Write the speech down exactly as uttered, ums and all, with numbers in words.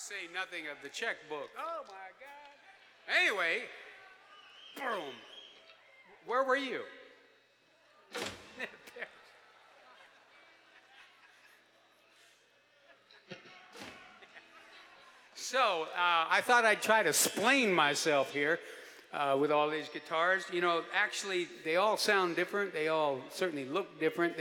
say nothing of the checkbook. Oh, my God. Anyway, boom. Where were you? So uh, I thought I'd try to explain myself here uh, with all these guitars. You know, actually, they all sound different. They all certainly look different. They